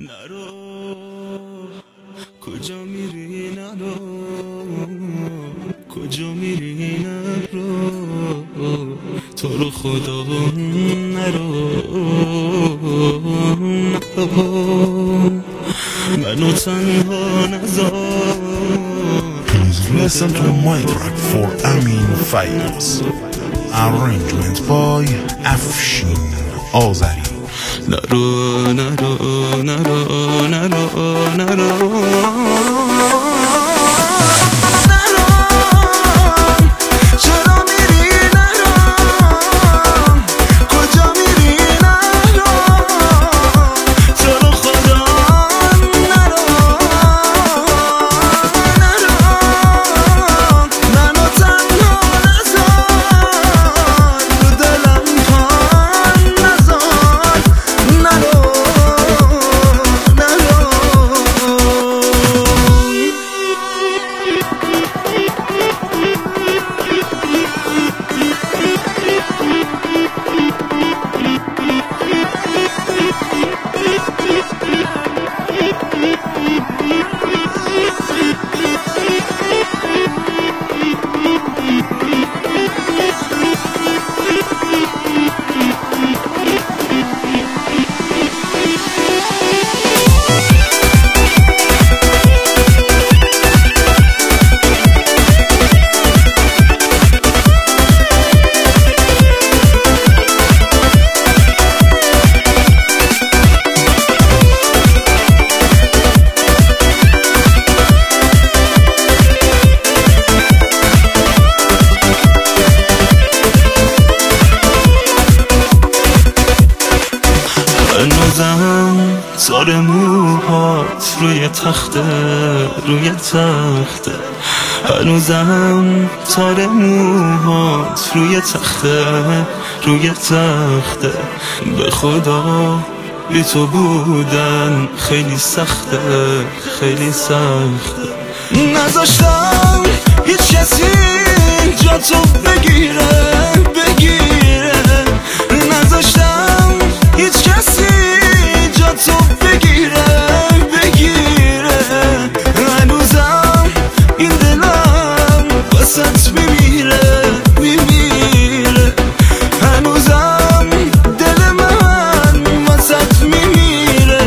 نرو کجا میری نرو کجا میری نرو تو رو خدا نرو منو تنها نذار. Please listen to my track for Amin Faiz. Arrangement by Afshin Azari. نرو نرو نرو نرو نرو هنوزم تار موهات روی تخته هنوزم تار موهات روی تخته به خدا بی تو بودن خیلی سخته نذاشتم هیچ کسی جا تو بگیره نذاشتم هیچ کسی جا تو بگیره هنوزم این دلم واسط میمیره هنوزم دل من واسط میمیره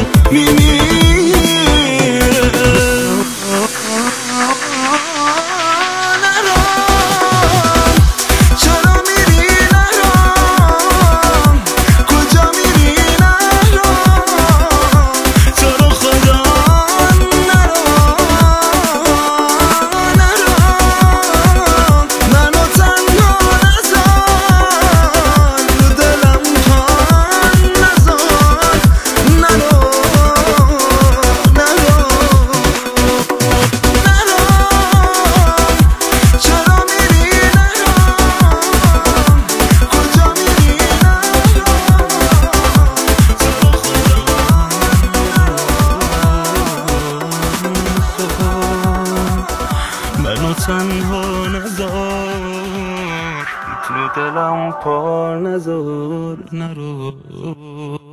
منو تنها نذار تو دلم پار نذار نرو